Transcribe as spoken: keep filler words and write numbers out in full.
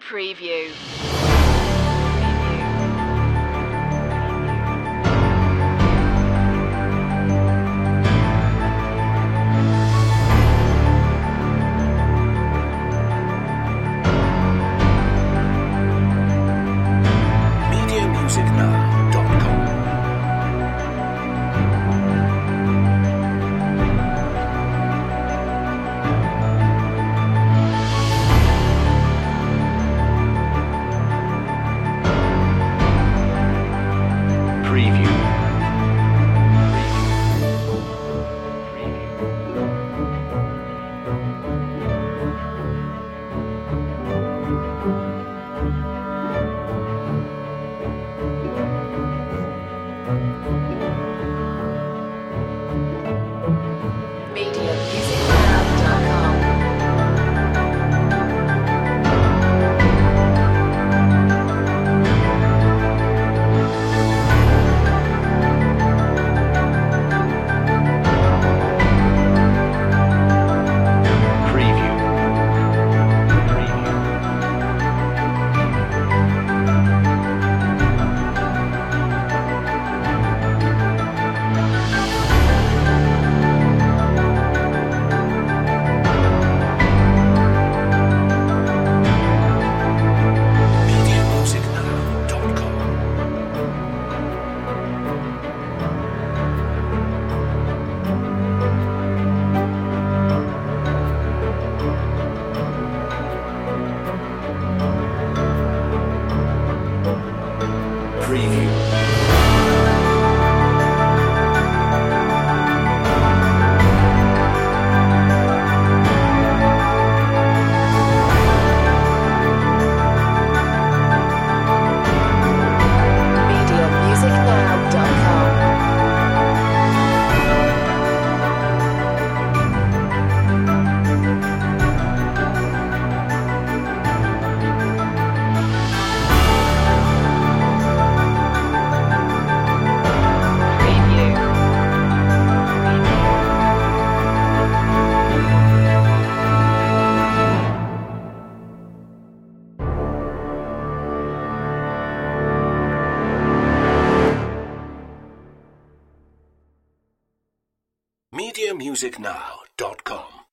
Preview. media music now dot com. Preview. media music now dot com. Preview. Preview. media music now dot com. Preview. media music now dot com. Preview. media music now dot com.